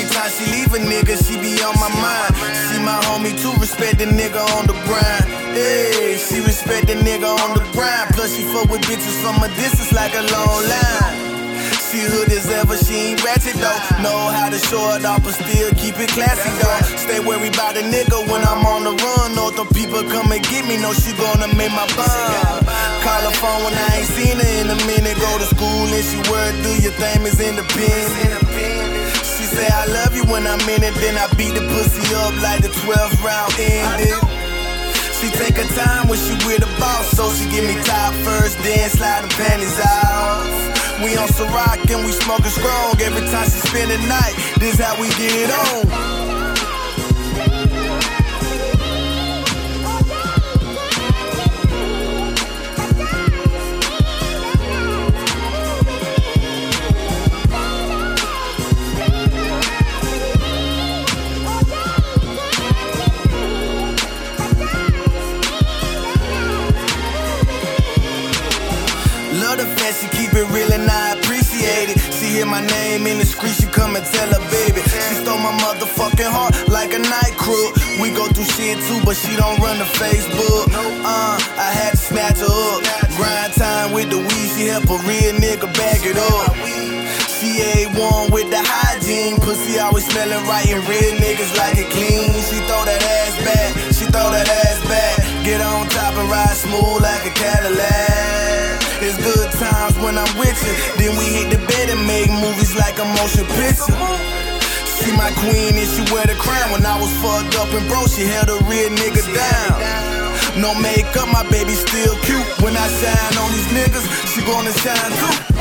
Every time she leave a nigga, she be on my mind. See my homie too, respect the nigga on the grind. Hey, she respect the nigga on the grind. Plus she fuck with bitches from a distance like a long line. She hood as ever, she ain't ratchet though. Know how to show it off, but still keep it classy though. Stay worried about a nigga when I'm on the run. Know the people come and get me, know she gonna make my bond. Call her phone when I ain't seen her in a minute. Go to school and she work, do your thing is independent. She say I love you when I'm in it, then I beat the pussy up like the 12th round ended. She take her time when she with the boss, so she give me top first, then slide the panties off. We on Ciroc and we smoking strong. Every time she spend the night, this how we get it on. Love the fact she keep it real and I appreciate it. She hear my name in the street, she come and tell her baby. She stole my motherfucking heart like a night crook. We go through shit too, but she don't run the Facebook. I had to snatch her up. Grind time with the weed, she help a real nigga bag it up. She A1 with the hygiene. Pussy always smelling right and real niggas like it clean. She throw that ass back, she throw that ass back. Get on top and ride smooth like a Cadillac. It's good times when I'm with you. Then we hit the bed and make movies like a motion picture. She my queen and she wear the crown. When I was fucked up and broke, she held a real nigga down. No makeup, my baby still cute. When I shine on these niggas, she gonna shine too.